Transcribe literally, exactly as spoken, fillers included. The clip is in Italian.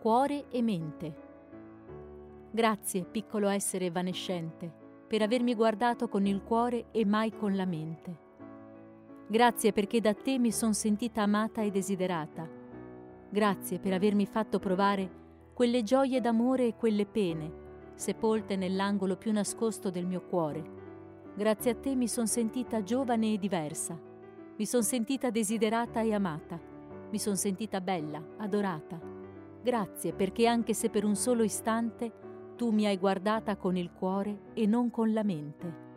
cuore e mente. Grazie, piccolo essere evanescente, per avermi guardato con il cuore e mai con la mente. Grazie perché da te mi son sentita amata e desiderata. Grazie per avermi fatto provare quelle gioie d'amore e quelle pene, sepolte nell'angolo più nascosto del mio cuore. Grazie a te mi son sentita giovane e diversa. Mi son sentita desiderata e amata. Mi son sentita bella, adorata. Grazie perché anche se per un solo istante tu mi hai guardata con il cuore e non con la mente.